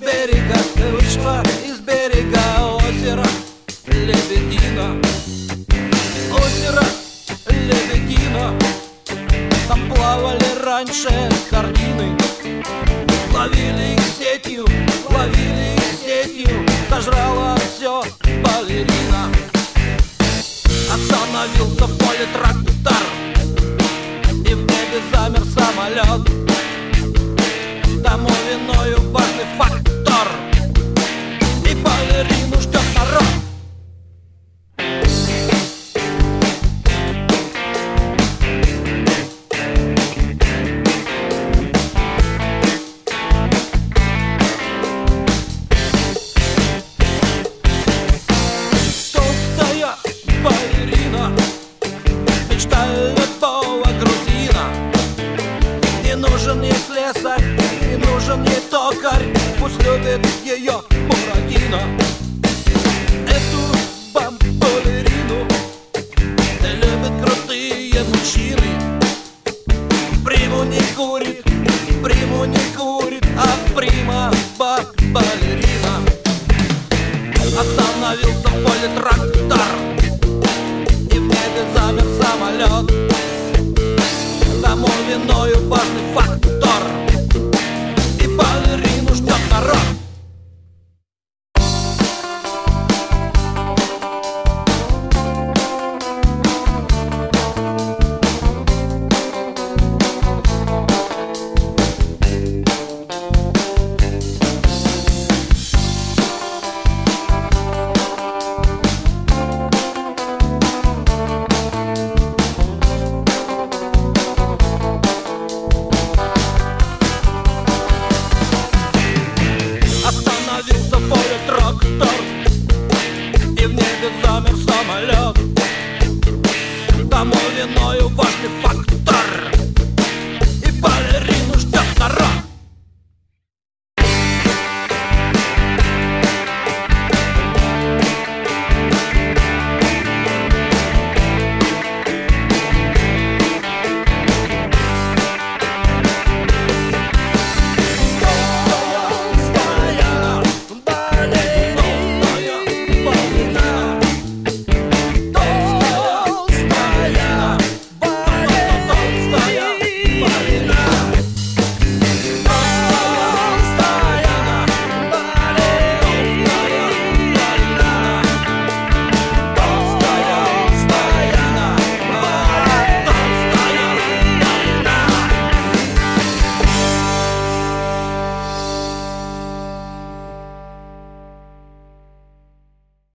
берега, вышла из берега озера Лебедино. Озеро Лебедино, там плавали раньше сардины. Ловили их сетью, сожрала все балерина. Остановился в поле трактор, и в небе замер самолет. Тому виною важный фактор, и балерину ждет народ. Толстая балерина, мечта любого грузина. Не нужен ей слесарь, не нужен ей токарь, пусть любит ее